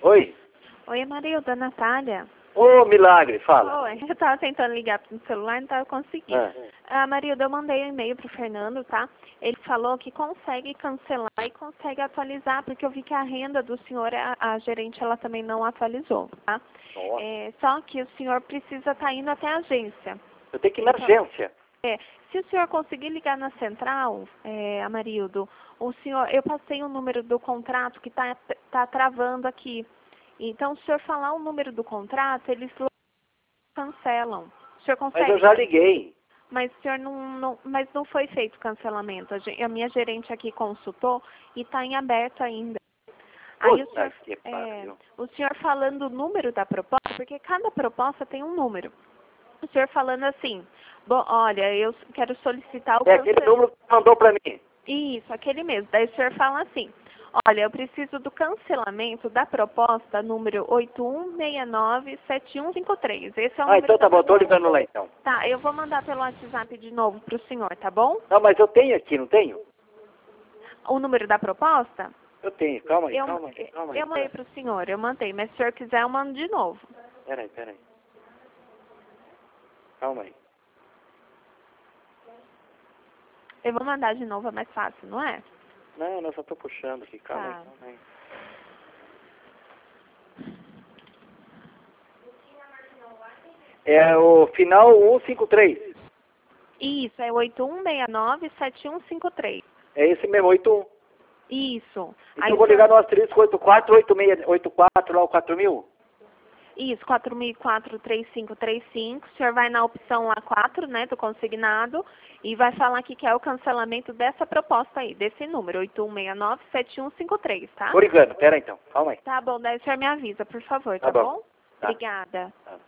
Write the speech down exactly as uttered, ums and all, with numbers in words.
Oi. Oi, Marilda, Natália. Ô, milagre, fala. Oi, eu tava tentando ligar no celular e não tava conseguindo. Ah. Ah, Marilda, eu mandei um e-mail pro Fernando, tá? Ele falou que consegue cancelar e consegue atualizar, porque eu vi que a renda do senhor, a, a gerente, ela também não atualizou, tá? Nossa. É, só que o senhor precisa estar indo até a agência. Eu tenho que ir na Então, agência. É, se o senhor conseguir ligar na central, é, Amarildo, o senhor, eu passei o número do contrato que está tá travando aqui. Então, se o senhor falar o número do contrato, eles cancelam. O senhor consegue? Mas eu já liguei. Mas o senhor não, não, mas não foi feito cancelamento. A, gen- a minha gerente aqui consultou e está em aberto ainda. Aí o Puta senhor, que é, pariu. o senhor falando o número da proposta, porque cada proposta tem um número. O senhor falando assim, bom, olha, eu quero solicitar o É aquele cancelamento. número que mandou pra mim. Isso, aquele mesmo. Daí o senhor fala assim, olha, eu preciso do cancelamento da proposta número oito um seis nove sete um cinco três. Esse é o Ah, número então tá da bom, eu tô proposta. ligando lá então. Tá, eu vou mandar pelo WhatsApp de novo pro senhor, tá bom? Não, mas eu tenho aqui, não tenho? O número da proposta? Eu tenho, calma aí, Eu, calma aí, calma aí. eu mandei pro senhor, eu mandei, mas se o senhor quiser eu mando de novo. Peraí, peraí. Calma aí. Eu vou mandar de novo, é mais fácil, não é? Não, eu só tô puxando aqui, calma Tá. aí, calma aí. É o final cento e cinquenta e três. Isso, é oito um seis nove sete um cinco três. É esse mesmo, oito um. Isso. Então Aí eu o vou senhor- ligar no asterisco oito quatro oito seis oito quatro lá o quatro mil? Isso, quatro mil e quatro, três cinco três cinco. O senhor vai na opção lá quatro, né, do consignado, e vai falar que quer o cancelamento dessa proposta aí, desse número, oito um seis nove sete um cinco três, tá? Tô ligando, pera aí então, calma aí. Tá bom, daí o senhor me avisa, por favor, Tá tá, bom. bom? Tá. Obrigada. Tá.